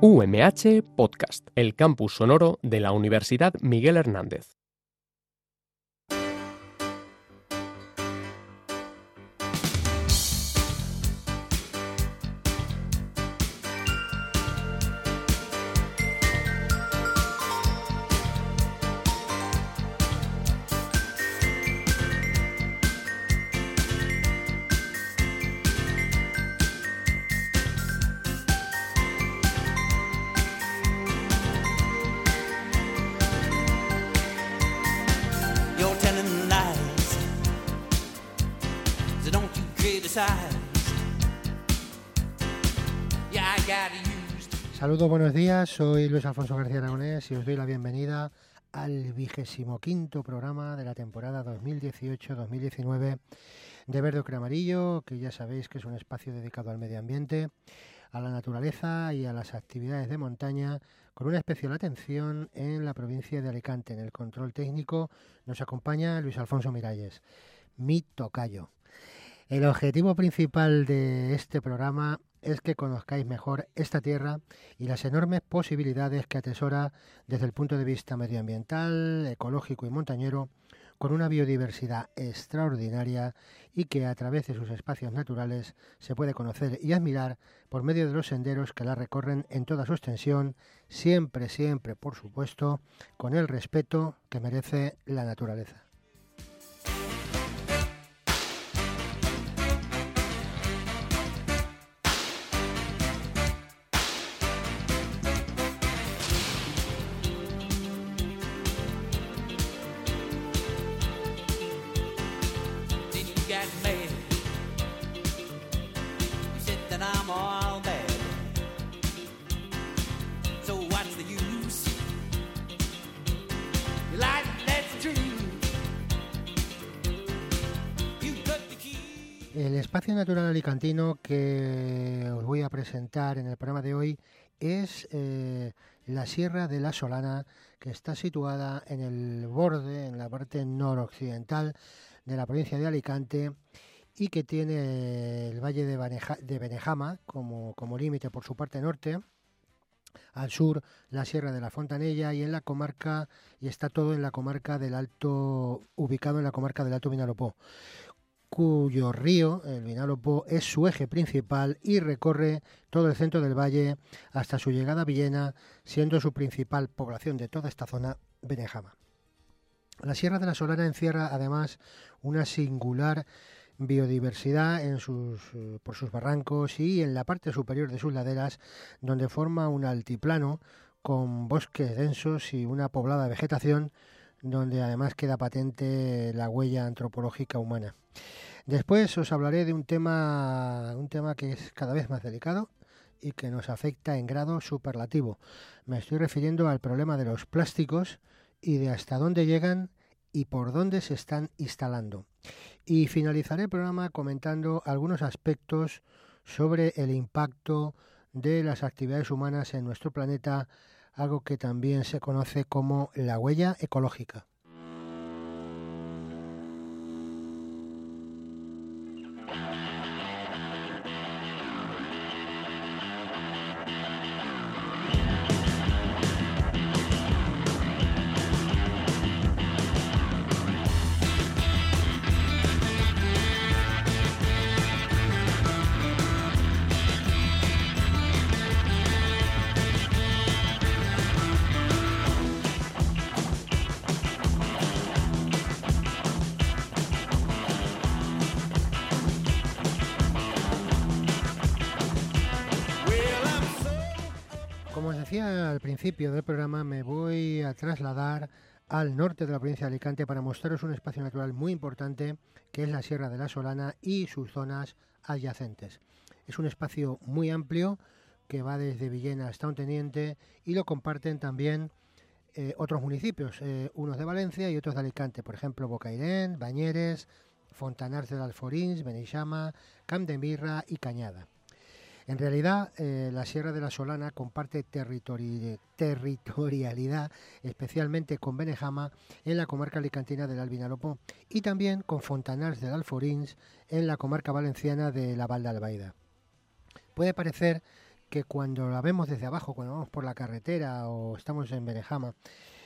UMH Podcast, el campus sonoro de la Universidad Miguel Hernández. Saludos, buenos días, soy Luis Alfonso García Aragonés y os doy la bienvenida al 25º programa de la temporada 2018-2019 de Verde Ocre Amarillo, que ya sabéis que es un espacio dedicado al medio ambiente, a la naturaleza y a las actividades de montaña, con una especial atención en la provincia de Alicante. En el control técnico nos acompaña Luis Alfonso Miralles, mi tocayo. El objetivo principal de este programa es que conozcáis mejor esta tierra y las enormes posibilidades que atesora desde el punto de vista medioambiental, ecológico y montañero, con una biodiversidad extraordinaria y que a través de sus espacios naturales se puede conocer y admirar por medio de los senderos que la recorren en toda su extensión, siempre, por supuesto, con el respeto que merece la naturaleza. El espacio natural alicantino que os voy a presentar en el programa de hoy es la Sierra de la Solana, que está situada en el borde, en la parte noroccidental de la provincia de Alicante y que tiene el valle de Benejama como límite por su parte norte. Al sur, la Sierra de la Fontanella y en la comarca, y está todo en la comarca del Alto, ubicado en la comarca del Alto Vinalopó, cuyo río, el Vinalopó, es su eje principal y recorre todo el centro del valle hasta su llegada a Villena, siendo su principal población de toda esta zona Benejama. La Sierra de la Solana encierra además una singular biodiversidad por sus barrancos y en la parte superior de sus laderas, donde forma un altiplano con bosques densos y una poblada vegetación, donde además queda patente la huella antropológica humana. Después os hablaré de un tema que es cada vez más delicado y que nos afecta en grado superlativo. Me estoy refiriendo al problema de los plásticos y de hasta dónde llegan y por dónde se están instalando. Y finalizaré el programa comentando algunos aspectos sobre el impacto de las actividades humanas en nuestro planeta, algo que también se conoce como la huella ecológica. Como os decía al principio del programa, me voy a trasladar al norte de la provincia de Alicante para mostraros un espacio natural muy importante que es la Sierra de la Solana y sus zonas adyacentes. Es un espacio muy amplio que va desde Villena hasta Onteniente y lo comparten también otros municipios, unos de Valencia y otros de Alicante, por ejemplo Bocairent, Bañeres, Fontanars de Alforins, Beneixama, Camp de Mirra y Cañada. En realidad, la Sierra de la Solana comparte territorialidad, especialmente con Benejama, en la comarca alicantina del Alt Vinalopó, y también con Fontanars de Alforins, en la comarca valenciana de la Val d'Albaida. Puede parecer que cuando la vemos desde abajo, cuando vamos por la carretera o estamos en Benejama,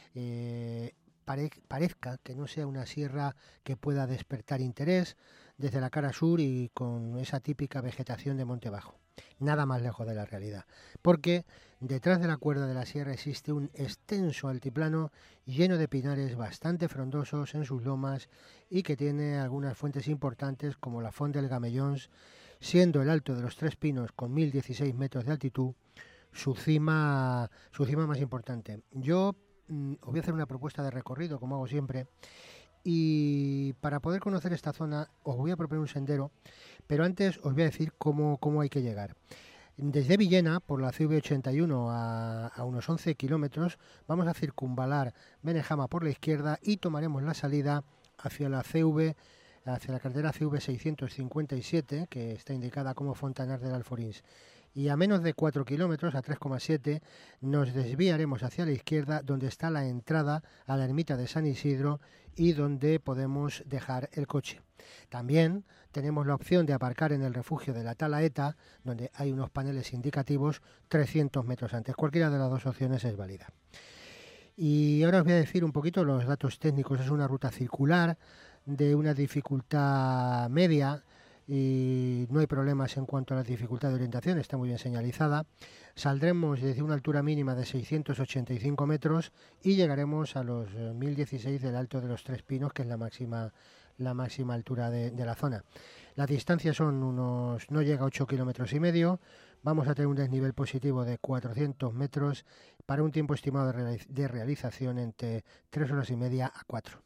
parezca que no sea una sierra que pueda despertar interés desde la cara sur y con esa típica vegetación de monte bajo. Nada más lejos de la realidad, porque detrás de la cuerda de la sierra existe un extenso altiplano lleno de pinares bastante frondosos en sus lomas y que tiene algunas fuentes importantes como la Font del Gamellons, siendo el Alto de los Tres Pinos con 1016 metros de altitud su cima más importante. Yo os voy a hacer una propuesta de recorrido, como hago siempre, y para poder conocer esta zona os voy a proponer un sendero, pero antes os voy a decir cómo hay que llegar. Desde Villena, por la CV81 a unos 11 kilómetros, vamos a circunvalar Benejama por la izquierda y tomaremos la salida hacia la carretera CV657, que está indicada como Fontanar del Alforins. Y a menos de 4 kilómetros, a 3,7, nos desviaremos hacia la izquierda, donde está la entrada a la ermita de San Isidro y donde podemos dejar el coche. También tenemos la opción de aparcar en el refugio de la Talaeta, donde hay unos paneles indicativos 300 metros antes. Cualquiera de las dos opciones es válida. Y ahora os voy a decir un poquito los datos técnicos. Es una ruta circular de una dificultad media y no hay problemas en cuanto a la dificultad de orientación, está muy bien señalizada. Saldremos desde una altura mínima de 685 metros y llegaremos a los 1016 del Alto de los Tres Pinos, que es la máxima altura de la zona. La distancia no llega a 8 kilómetros y medio. Vamos a tener un desnivel positivo de 400 metros para un tiempo estimado de realización entre 3 horas y media a 4.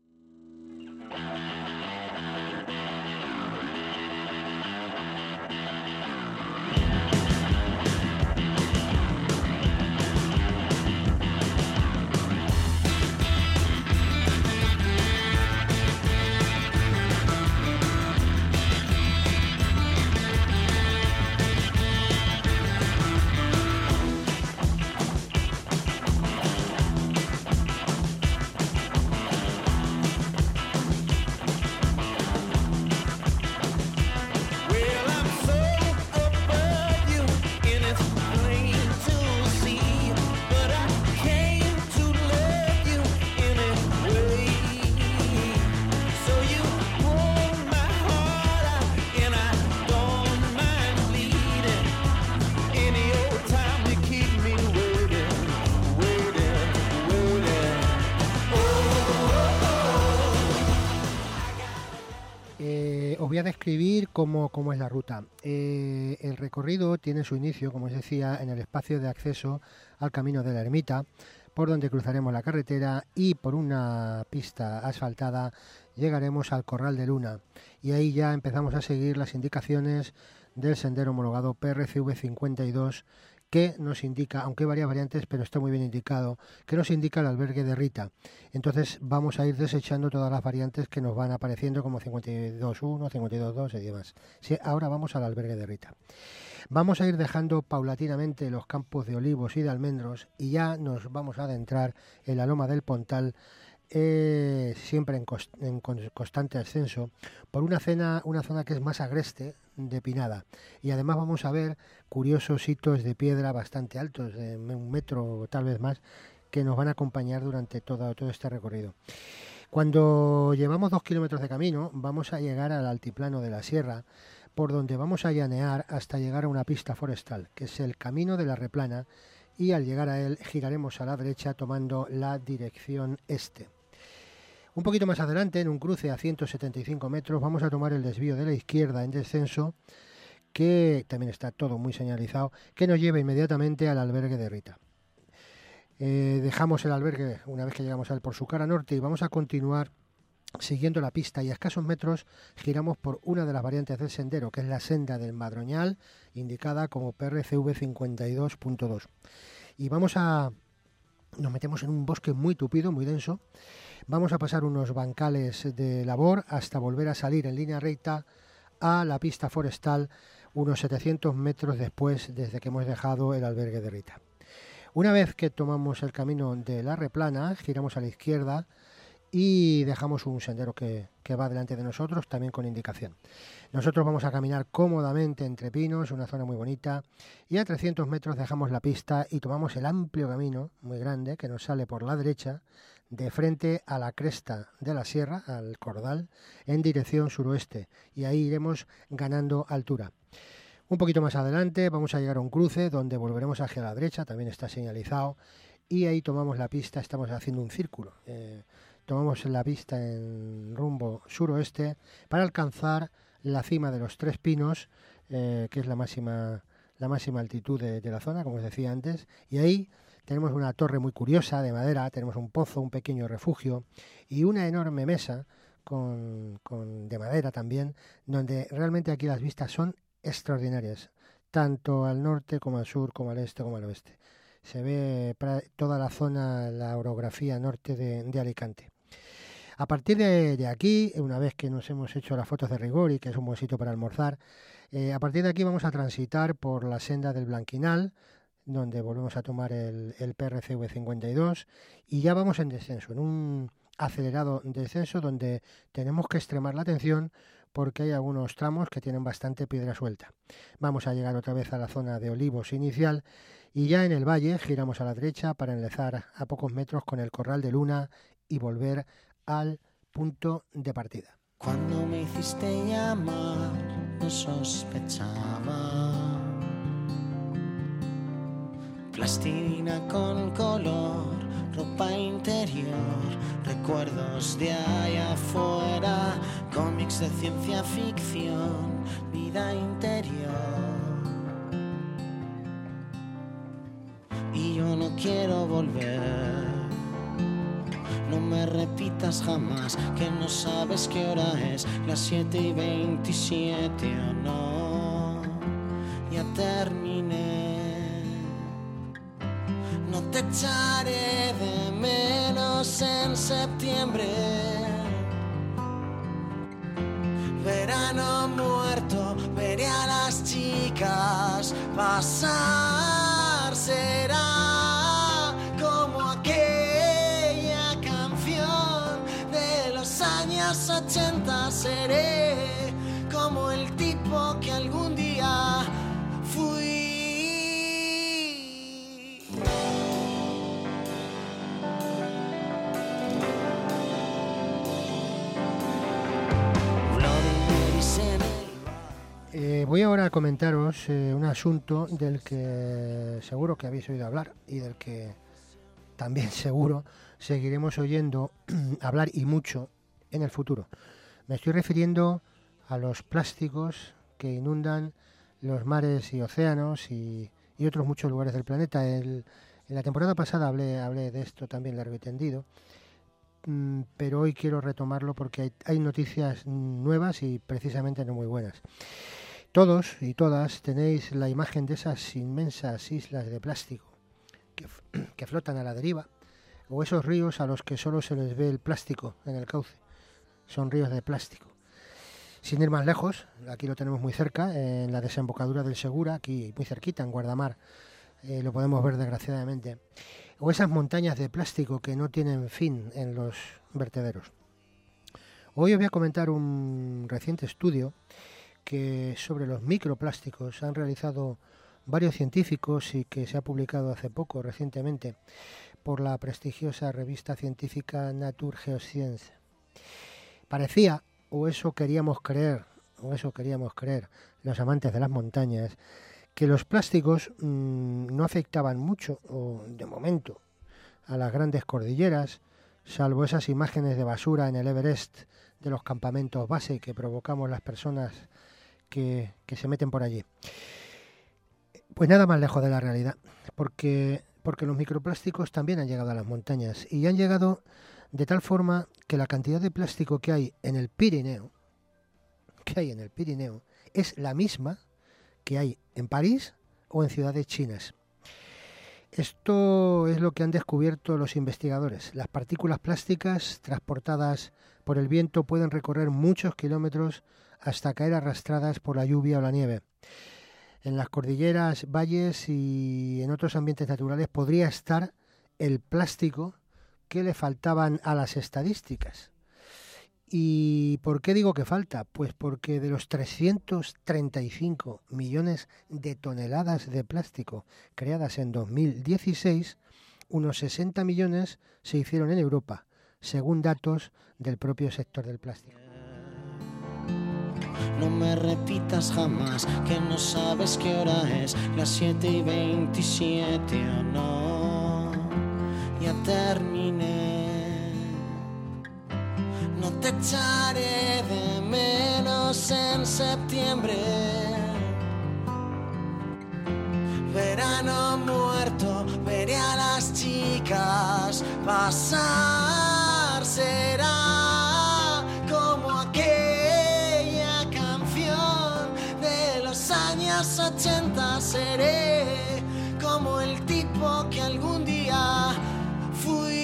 Os voy a describir cómo es la ruta. El recorrido tiene su inicio, como os decía, en el espacio de acceso al camino de la ermita, por donde cruzaremos la carretera y por una pista asfaltada llegaremos al Corral de Luna. Y ahí ya empezamos a seguir las indicaciones del sendero homologado PRCV 52, que nos indica, aunque hay varias variantes, pero está muy bien indicado, que nos indica el albergue de Rita. Entonces vamos a ir desechando todas las variantes que nos van apareciendo como 52.1, 52.2 y demás. Sí, ahora vamos al albergue de Rita. Vamos a ir dejando paulatinamente los campos de olivos y de almendros y ya nos vamos a adentrar en la loma del Pontal, siempre en constante ascenso, por una zona que es más agreste, de pinada, y además vamos a ver curiosos hitos de piedra bastante altos, de 1 metro o tal vez más, que nos van a acompañar durante todo este recorrido. Cuando llevamos 2 kilómetros de camino vamos a llegar al altiplano de la sierra, por donde vamos a llanear hasta llegar a una pista forestal, que es el camino de la Replana, y al llegar a él giraremos a la derecha tomando la dirección este. Un poquito más adelante, en un cruce a 175 metros, vamos a tomar el desvío de la izquierda en descenso, que también está todo muy señalizado, que nos lleva inmediatamente al albergue de Rita. Dejamos el albergue una vez que llegamos a él por su cara norte y vamos a continuar siguiendo la pista, y a escasos metros giramos por una de las variantes del sendero, que es la senda del Madroñal, indicada como PRCV 52.2. Y nos metemos en un bosque muy tupido, muy denso. Vamos a pasar unos bancales de labor hasta volver a salir en línea recta a la pista forestal unos 700 metros después, desde que hemos dejado el albergue de Rita. Una vez que tomamos el camino de la Replana, giramos a la izquierda y dejamos un sendero que va delante de nosotros, también con indicación. Nosotros vamos a caminar cómodamente entre pinos, una zona muy bonita, y a 300 metros dejamos la pista y tomamos el amplio camino, muy grande, que nos sale por la derecha, de frente a la cresta de la sierra, al Cordal, en dirección suroeste, y ahí iremos ganando altura. Un poquito más adelante vamos a llegar a un cruce donde volveremos hacia la derecha, también está señalizado, y ahí tomamos la pista, estamos haciendo un círculo. Tomamos la pista en rumbo suroeste para alcanzar la cima de los Tres Pinos, que es la máxima altitud de la zona, como os decía antes, y ahí tenemos una torre muy curiosa de madera, tenemos un pozo, un pequeño refugio y una enorme mesa de madera también, donde realmente aquí las vistas son extraordinarias, tanto al norte como al sur, como al este, como al oeste. Se ve toda la zona, la orografía norte de Alicante. A partir de aquí, una vez que nos hemos hecho las fotos de rigor y que es un buen sitio para almorzar, a partir de aquí vamos a transitar por la senda del Blanquinal, donde volvemos a tomar el PRCV 52 y ya vamos en descenso, en un acelerado descenso donde tenemos que extremar la atención porque hay algunos tramos que tienen bastante piedra suelta. Vamos a llegar otra vez a la zona de olivos inicial y ya en el valle giramos a la derecha para enlazar a pocos metros con el Corral de Luna y volver al punto de partida. Cuando me hiciste llamar, no sospechaba. Plastilina con color, ropa interior, recuerdos de allá afuera, cómics de ciencia ficción, vida interior. Y yo no quiero volver. No me repitas jamás que no sabes qué hora es, las 7:27 o no. Ya terminé. No te echaré de menos en septiembre. Verano muerto, veré a las chicas pasar, será como aquella canción de los años 80, seré como el tipo que algún día fui. Voy ahora a comentaros un asunto del que seguro que habéis oído hablar y del que también seguro seguiremos oyendo hablar y mucho en el futuro. Me estoy refiriendo a los plásticos que inundan los mares y océanos y otros muchos lugares del planeta. En la temporada pasada hablé de esto también largo y tendido, pero hoy quiero retomarlo porque hay noticias nuevas y precisamente no muy buenas. Todos y todas tenéis la imagen de esas inmensas islas de plástico que flotan a la deriva, o esos ríos a los que solo se les ve el plástico en el cauce. Son ríos de plástico. Sin ir más lejos, aquí lo tenemos muy cerca, en la desembocadura del Segura, aquí muy cerquita, en Guardamar, lo podemos ver desgraciadamente. O esas montañas de plástico que no tienen fin en los vertederos. Hoy os voy a comentar un reciente estudio que sobre los microplásticos han realizado varios científicos y que se ha publicado hace poco, recientemente, por la prestigiosa revista científica Nature Geoscience. Parecía, o eso queríamos creer los amantes de las montañas, que los plásticos no afectaban mucho, o de momento, a las grandes cordilleras, salvo esas imágenes de basura en el Everest de los campamentos base que provocamos las personas que se meten por allí. Pues nada más lejos de la realidad, porque los microplásticos también han llegado a las montañas y han llegado de tal forma que la cantidad de plástico que hay en el Pirineo es la misma que hay en París o en ciudades chinas. Esto es lo que han descubierto los investigadores. Las partículas plásticas transportadas por el viento pueden recorrer muchos kilómetros hasta caer arrastradas por la lluvia o la nieve. En las cordilleras, valles y en otros ambientes naturales podría estar el plástico que le faltaban a las estadísticas. ¿Y por qué digo que falta? Pues porque de los 335 millones de toneladas de plástico creadas en 2016, unos 60 millones se hicieron en Europa, según datos del propio sector del plástico. No me repitas jamás que no sabes qué hora es, las 7:27 o no, ya terminé. No te echaré de menos en septiembre. Verano muerto, veré a las chicas pasar, será como aquella canción de los años 80, seré como el tipo que algún día fui.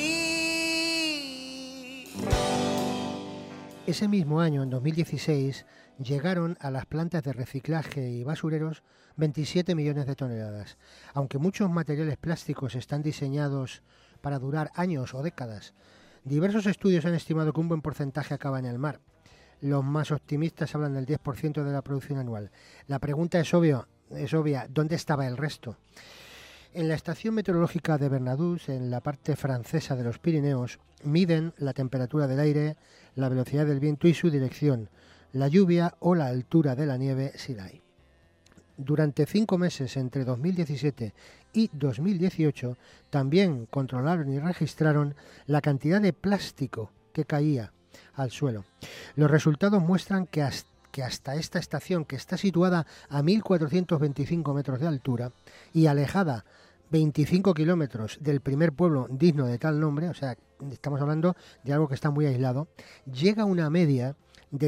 Ese mismo año, en 2016, llegaron a las plantas de reciclaje y basureros 27 millones de toneladas. Aunque muchos materiales plásticos están diseñados para durar años o décadas, diversos estudios han estimado que un buen porcentaje acaba en el mar. Los más optimistas hablan del 10% de la producción anual. La pregunta es obvia, ¿dónde estaba el resto? En la estación meteorológica de Bernadous, en la parte francesa de los Pirineos, miden la temperatura del aire, la velocidad del viento y su dirección, la lluvia o la altura de la nieve si la hay. Durante 5 meses entre 2017 y 2018 también controlaron y registraron la cantidad de plástico que caía al suelo. Los resultados muestran que hasta esta estación, que está situada a 1.425 metros de altura y alejada 25 kilómetros del primer pueblo digno de tal nombre, o sea, estamos hablando de algo que está muy aislado, llega a una media de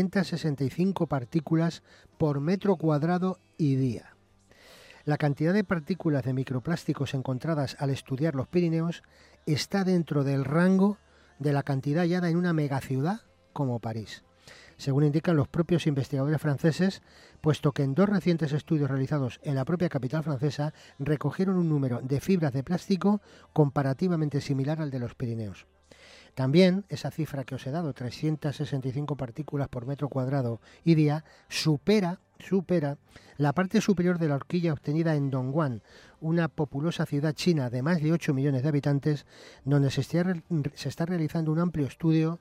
365 partículas por metro cuadrado y día. La cantidad de partículas de microplásticos encontradas al estudiar los Pirineos está dentro del rango de la cantidad hallada en una megaciudad como París, según indican los propios investigadores franceses, puesto que en 2 recientes estudios realizados en la propia capital francesa recogieron un número de fibras de plástico comparativamente similar al de los Pirineos. También esa cifra que os he dado, 365 partículas por metro cuadrado y día, supera la parte superior de la horquilla obtenida en Dongguan, una populosa ciudad china de más de 8 millones de habitantes, donde se está realizando un amplio estudio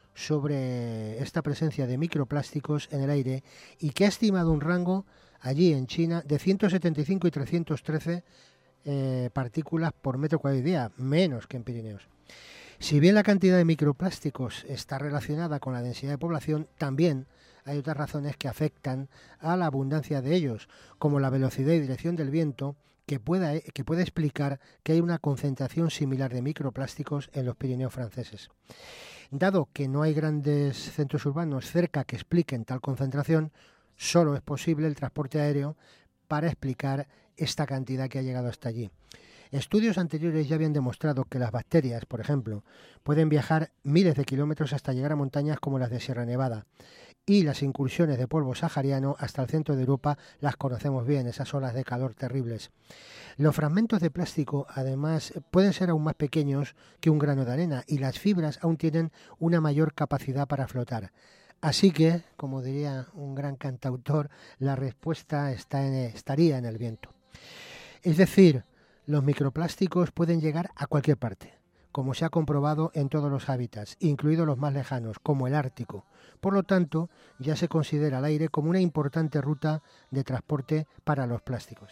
sobre esta presencia de microplásticos en el aire y que ha estimado un rango allí en China de 175 y 313 partículas por metro cuadrado y día, menos que en Pirineos. Si bien la cantidad de microplásticos está relacionada con la densidad de población, también hay otras razones que afectan a la abundancia de ellos, como la velocidad y dirección del viento, que puede explicar que hay una concentración similar de microplásticos en los Pirineos franceses. Dado que no hay grandes centros urbanos cerca que expliquen tal concentración, solo es posible el transporte aéreo para explicar esta cantidad que ha llegado hasta allí. Estudios anteriores ya habían demostrado que las bacterias, por ejemplo, pueden viajar miles de kilómetros hasta llegar a montañas como las de Sierra Nevada, y las incursiones de polvo sahariano hasta el centro de Europa las conocemos bien, esas olas de calor terribles. Los fragmentos de plástico, además, pueden ser aún más pequeños que un grano de arena y las fibras aún tienen una mayor capacidad para flotar. Así que, como diría un gran cantautor, la respuesta estaría en el viento. Es decir, los microplásticos pueden llegar a cualquier parte, como se ha comprobado en todos los hábitats, incluidos los más lejanos, como el Ártico. Por lo tanto, ya se considera el aire como una importante ruta de transporte para los plásticos.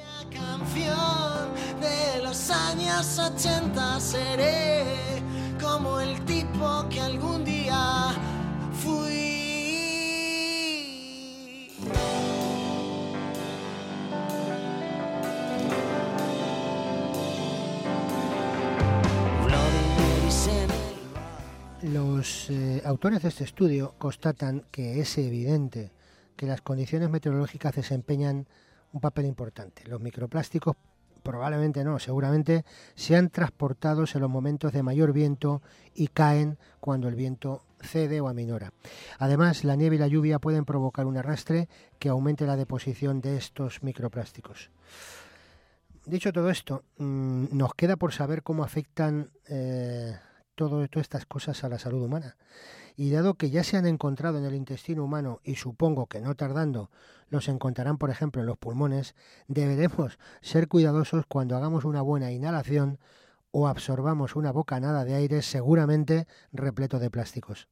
Canción de los años 80, seré como el tipo que algún día fui. Los autores de este estudio constatan que es evidente que las condiciones meteorológicas desempeñan un papel importante. Los microplásticos probablemente no, seguramente sean transportados en los momentos de mayor viento y caen cuando el viento cede o aminora. Además, la nieve y la lluvia pueden provocar un arrastre que aumente la deposición de estos microplásticos. dicho todo esto, nos queda por saber cómo afectan todas estas cosas a la salud humana. Y dado que ya se han encontrado en el intestino humano, y supongo que no tardando los encontrarán, por ejemplo, en los pulmones, deberemos ser cuidadosos cuando hagamos una buena inhalación o absorbamos una bocanada de aire seguramente repleto de plásticos.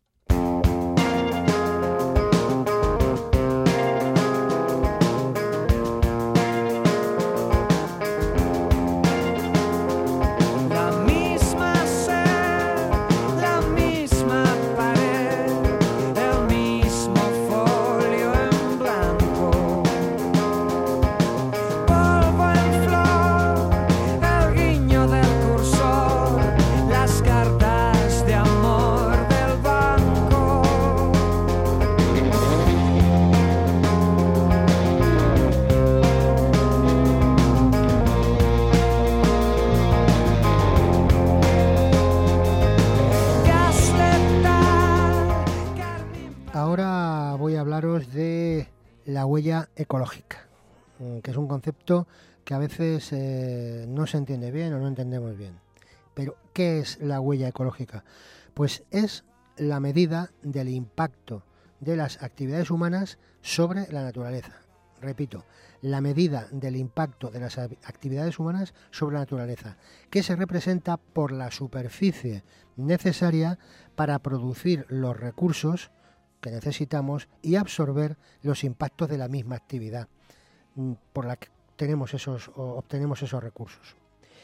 De la huella ecológica, que es un concepto que a veces no se entiende bien o no entendemos bien. Pero, ¿qué es la huella ecológica? Pues es la medida del impacto de las actividades humanas sobre la naturaleza. Repito, la medida del impacto de las actividades humanas sobre la naturaleza, que se representa por la superficie necesaria para producir los recursos que necesitamos y absorber los impactos de la misma actividad por la que obtenemos esos recursos.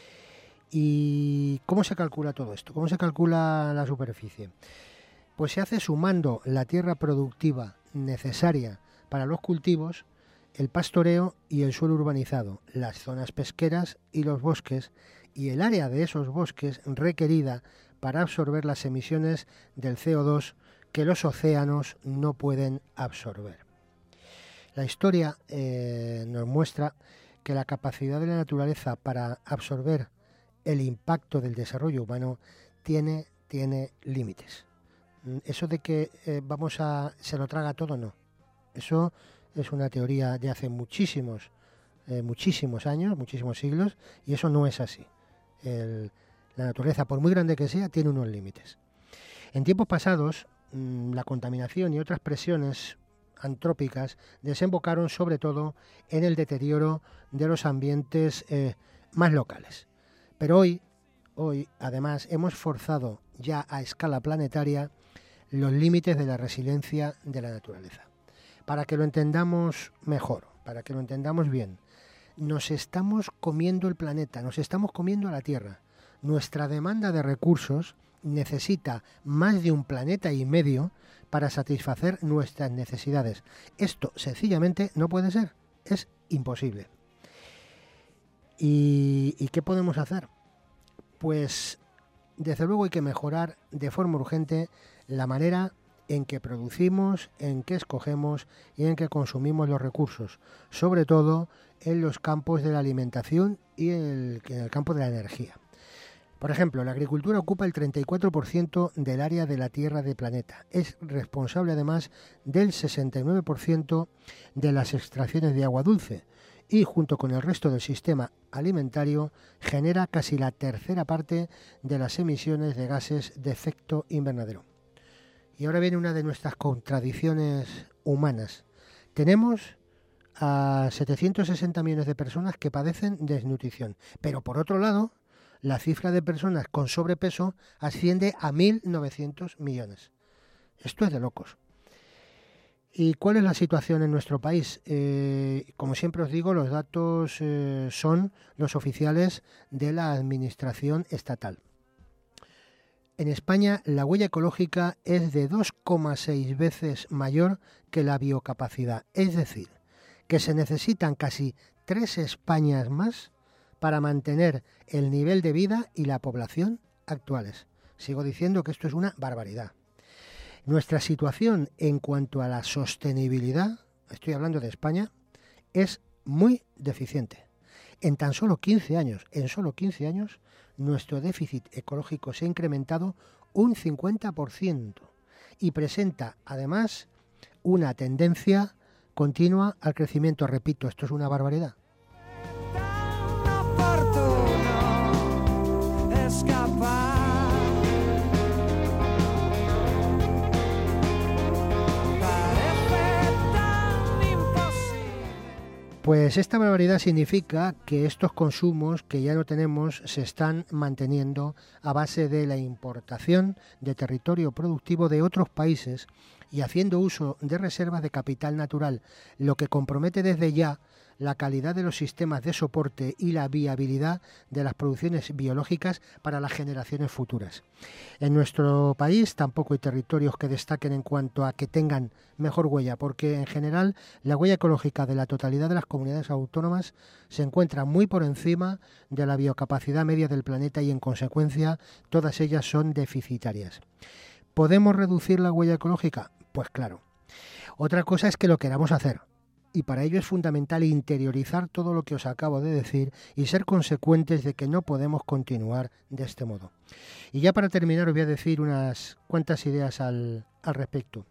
¿Y cómo se calcula todo esto? ¿Cómo se calcula la superficie? Pues se hace sumando la tierra productiva necesaria para los cultivos, el pastoreo y el suelo urbanizado, las zonas pesqueras y los bosques, y el área de esos bosques requerida para absorber las emisiones del CO2 que los océanos no pueden absorber. La historia nos muestra que la capacidad de la naturaleza para absorber el impacto del desarrollo humano tiene límites. Eso de que se lo traga todo, no. Eso es una teoría de hace muchísimos años, muchísimos siglos, y eso no es así. La naturaleza, por muy grande que sea, tiene unos límites. En tiempos pasados, la contaminación y otras presiones antrópicas desembocaron sobre todo en el deterioro de los ambientes más locales. Pero hoy, además, hemos forzado ya a escala planetaria los límites de la resiliencia de la naturaleza. Para que lo entendamos mejor, para que lo entendamos bien, nos estamos comiendo el planeta, nos estamos comiendo a la Tierra. Nuestra demanda de recursos necesita más de un planeta y medio para satisfacer nuestras necesidades. Esto sencillamente no puede ser, es imposible. ¿Y qué podemos hacer? Pues desde luego hay que mejorar de forma urgente la manera en que producimos, en que escogemos y en que consumimos los recursos, sobre todo en los campos de la alimentación y en el campo de la energía. Por ejemplo, la agricultura ocupa el 34% del área de la Tierra del planeta. Es responsable además del 69% de las extracciones de agua dulce y, junto con el resto del sistema alimentario, genera casi la tercera parte de las emisiones de gases de efecto invernadero. Y ahora viene una de nuestras contradicciones humanas. Tenemos a 760 millones de personas que padecen desnutrición, pero por otro lado, la cifra de personas con sobrepeso asciende a 1.900 millones. Esto es de locos. ¿Y cuál es la situación en nuestro país? Como siempre os digo, los datos son los oficiales de la Administración estatal. En España, la huella ecológica es de 2,6 veces mayor que la biocapacidad. Es decir, que se necesitan casi 3 Españas más para mantener el nivel de vida y la población actuales. Sigo diciendo que esto es una barbaridad. Nuestra situación en cuanto a la sostenibilidad, estoy hablando de España, es muy deficiente. En solo 15 años, nuestro déficit ecológico se ha incrementado un 50% y presenta además una tendencia continua al crecimiento. Repito, esto es una barbaridad. Pues esta barbaridad significa que estos consumos que ya no tenemos se están manteniendo a base de la importación de territorio productivo de otros países y haciendo uso de reservas de capital natural, lo que compromete desde ya la calidad de los sistemas de soporte y la viabilidad de las producciones biológicas para las generaciones futuras. En nuestro país tampoco hay territorios que destaquen en cuanto a que tengan mejor huella, porque en general la huella ecológica de la totalidad de las comunidades autónomas se encuentra muy por encima de la biocapacidad media del planeta y en consecuencia todas ellas son deficitarias. ¿Podemos reducir la huella ecológica? Pues claro. Otra cosa es que lo queramos hacer. Y para ello es fundamental interiorizar todo lo que os acabo de decir y ser consecuentes de que no podemos continuar de este modo. Y ya para terminar os voy a decir unas cuantas ideas al respecto.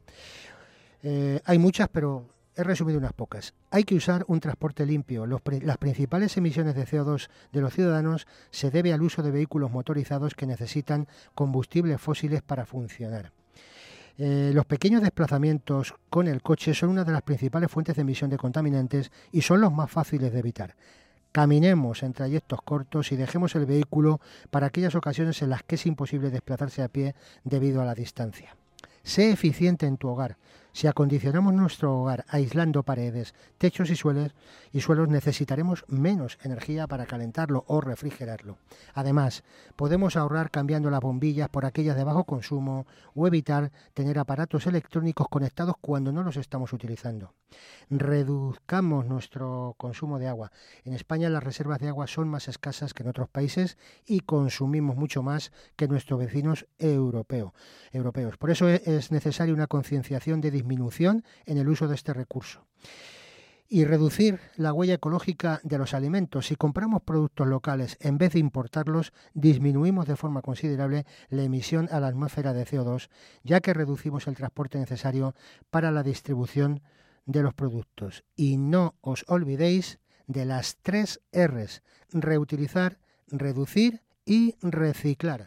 Hay muchas, pero he resumido unas pocas. Hay que usar un transporte limpio. Las principales emisiones de CO2 de los ciudadanos se debe al uso de vehículos motorizados que necesitan combustibles fósiles para funcionar. Los pequeños desplazamientos con el coche son una de las principales fuentes de emisión de contaminantes y son los más fáciles de evitar. Caminemos en trayectos cortos y dejemos el vehículo para aquellas ocasiones en las que es imposible desplazarse a pie debido a la distancia. Sé eficiente en tu hogar. Si acondicionamos nuestro hogar aislando paredes, techos y suelos, necesitaremos menos energía para calentarlo o refrigerarlo. Además, podemos ahorrar cambiando las bombillas por aquellas de bajo consumo o evitar tener aparatos electrónicos conectados cuando no los estamos utilizando. Reduzcamos nuestro consumo de agua. En España las reservas de agua son más escasas que en otros países y consumimos mucho más que nuestros vecinos europeos. Por eso es necesaria una concienciación de disminución en el uso de este recurso. Y reducir la huella ecológica de los alimentos. Si compramos productos locales en vez de importarlos, disminuimos de forma considerable la emisión a la atmósfera de CO2, ya que reducimos el transporte necesario para la distribución de los productos. Y no os olvidéis de las 3 R's: reutilizar, reducir y reciclar.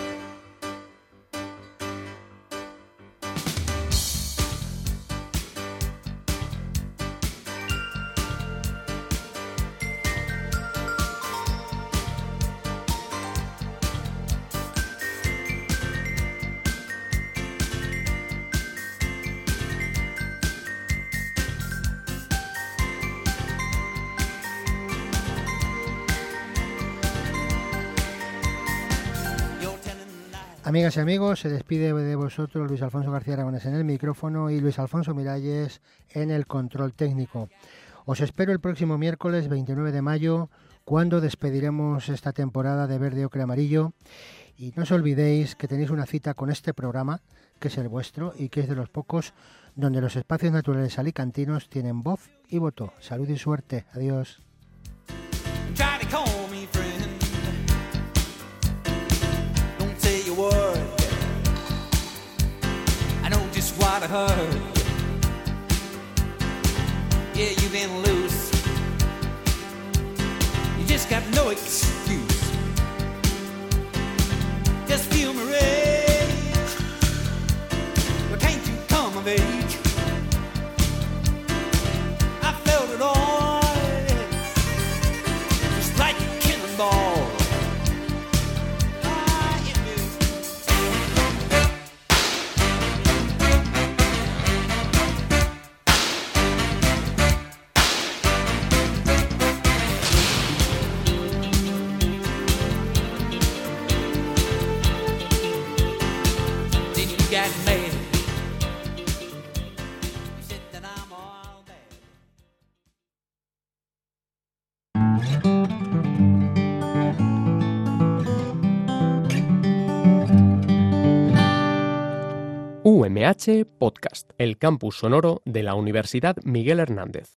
Amigas y amigos, se despide de vosotros Luis Alfonso García Aragonés en el micrófono y Luis Alfonso Miralles en el control técnico. Os espero el próximo miércoles 29 de mayo, cuando despediremos esta temporada de Verde, Ocre, Amarillo. Y no os olvidéis que tenéis una cita con este programa, que es el vuestro y que es de los pocos donde los espacios naturales alicantinos tienen voz y voto. Salud y suerte. Adiós. What I heard. Yeah, you've been loose. You just got no excuse. Just feel my rage. But can't you come of age? I felt it all, just like a cannonball. UMH Podcast, el campus sonoro de la Universidad Miguel Hernández.